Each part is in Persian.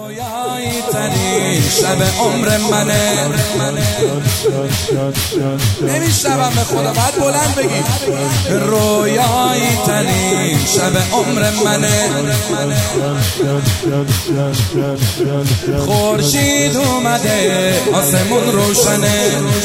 رویایی ترین شب عمر منه. نمیشنوم به خدا، باید بلند بگی. رویایی ترین شب عمر منه. خورشید اومده آسمون روشنه،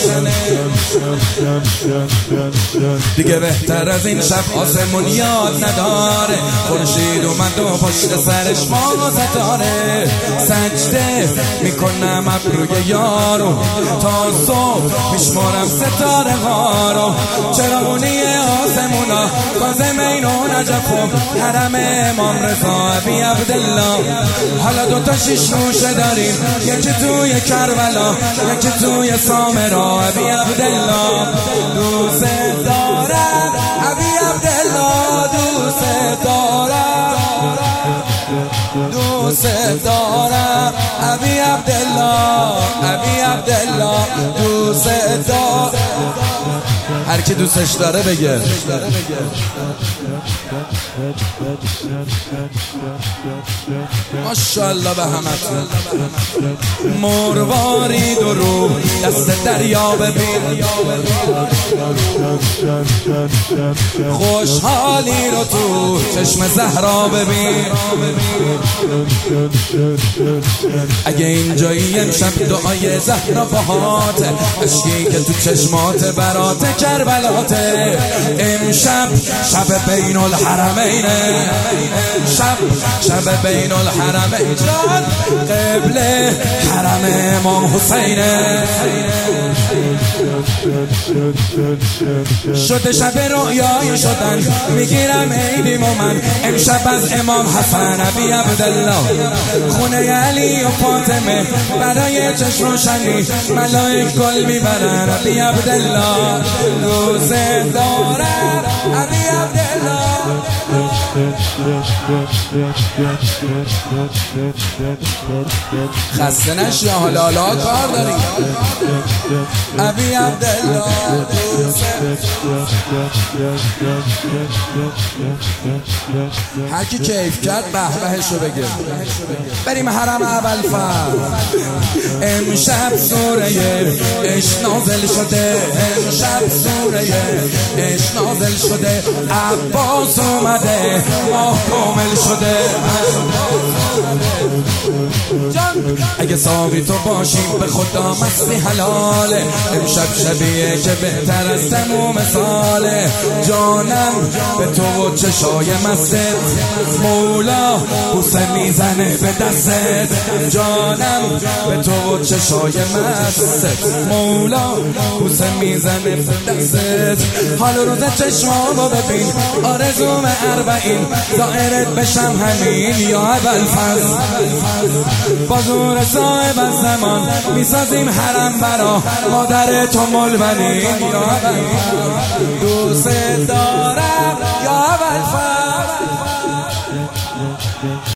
دیگه بهتر از این شب آسمون یاد نداره. خورشید اومد و پشت سرش ما ستاره. سجده میکنم ابروی یارو، تا صبح میشمارم ستاره هارو. چراغونی آسمونا کاظم عین و نجف و حرم امام رضا ابی عبدالله. حالا دوتا شیش روشه داریم، یکی توی کربلا یکی توی سامرا ابی عبدالله. دوست دارم ابی عبدالله، دوست دارم، دوست دارم ابی عبدالله، ابی عبدالله دوست دارم. هر کی دوستش داره بگه. ماشاءالله به همتون. مروارید و رو دست دریا ببین، خوشحالی رو تو چشم زهرا ببین. اگه اینجایی امشب دعای زهرا بهاته، اشکی که تو چشمات برات کربلاته. امشب شب بین الحرمینه، شب بین الحرمین، قبل حرم امام حسینه. شده شب رویایی شدن، میگیرم عیدیم و من امشب از امام حسن ابی عبدالله. خونه علی و فاطمه برای چشم روشنی ملائک گل میبرن ابی عبدالله. دوست دارم ابی عبدالله. خسته نشی، حالا کار داری ابی عبدالله. هر کی کیف کرد به بهشو بگه. بریم حرم ابوالفضل. امشب سوره عشق نازل شده، امشب سوره عشق نازل شده. عباس اومده ماه کامل شده. اگه ساقی تو باشیم به خدا مستی حلاله. امشب شبیه که بهتر از تموم ساله. جانم به تو و چشای مست، مولا بوسه میزنه به دستت. جانم به تو و چشای مست، مولا بوسه میزنه به دستت. حال روز چشمامو ببین، آرزوم اربعین زائرت بشم همین یا ابوالفضل. با زور صاحب از زمان میسازیم حرم برا مادر تو ملونین یا ابوالفضل. دوست دارم یا ابوالفضل.